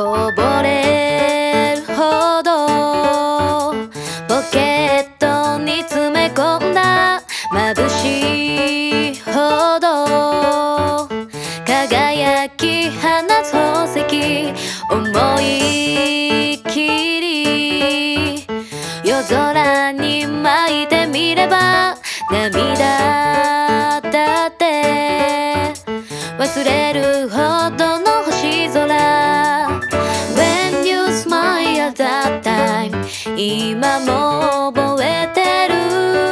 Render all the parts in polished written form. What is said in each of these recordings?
こぼれるほどポケットに詰め込んだ眩しいほど輝き放つ宝石思いきり夜空に巻いてみれば涙だって忘れるほどの星空 When you smile at that time 今も覚えてる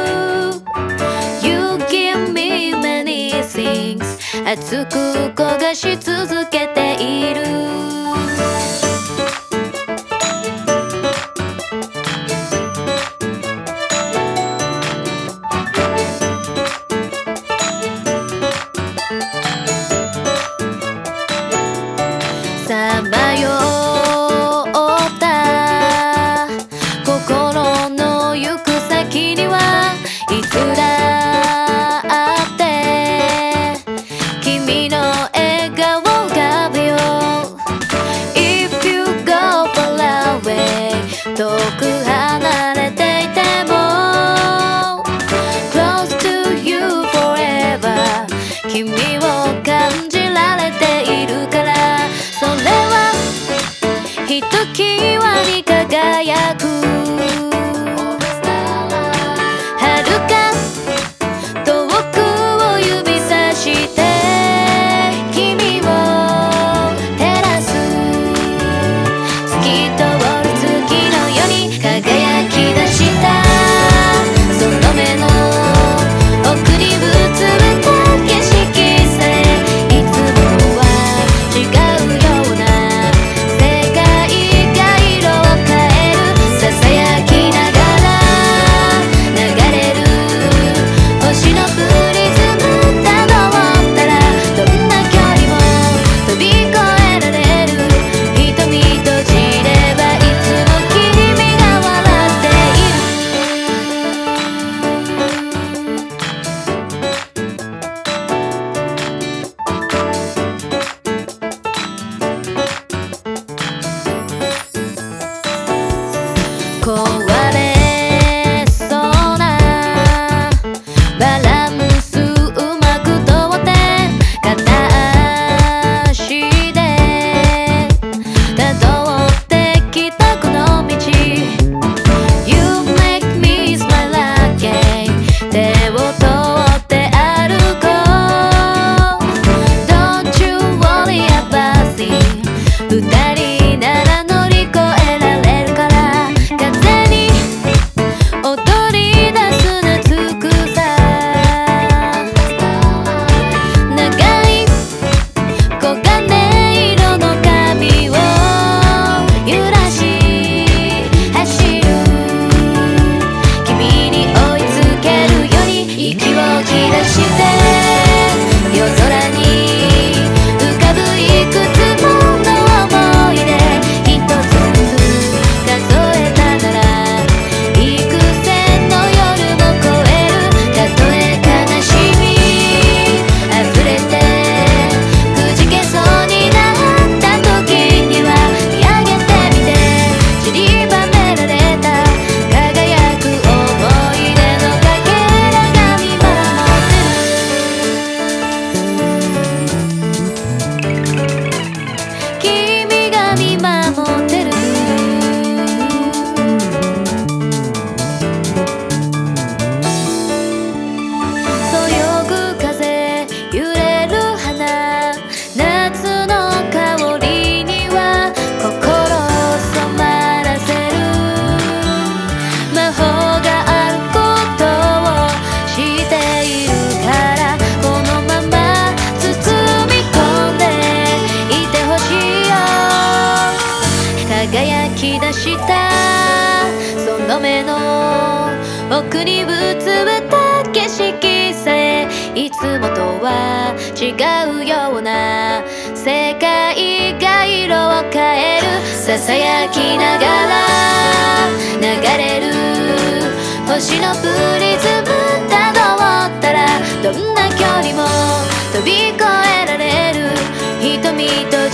You give me many things 熱く焦がし続けているさまよった心の行く先にはいつだって君の笑顔浮かぶよ If you go far away 遠く離れていても Close to you forever 君を感じられているからそれはひときわに輝く遥か遠くを指さして君を照らす透き通る月のように輝き出したその目の奥にぶつめた景色さえいつもは違うような世界が色を変えるささやきながら流れる星のプリズムたどったらどんな距離も飛び越えられる瞳閉じればいつも君が笑っている壊れそうなバランスうまくとって片足でたどってきたこの道 You make me smile again 手を取って歩こう Don't you worry about it 二人なら乗り越えられるから風に踊り出す夏草長い黄金色の髪を揺らし走る君に追いつけるように息を切らして夜空に浮かぶいくつもの思い出一つずつ数えたなら幾千の夜も超えるたとえ悲しみ溢れてくじけそうになった時には見上げてみて散りばめられた輝く思い出のかけらが見守ってる君が見守ってるそよぐ風揺れる花夏の香りには心を染まらせる魔法があることを知っているからこのまま包み込んでいてほしいよ輝き出したその目の奥にぶつめた景色さえいつもとは違うような世界が色を変えるささやきながら流れる星のプリズムたどったらどんな距離も飛び越えられる瞳と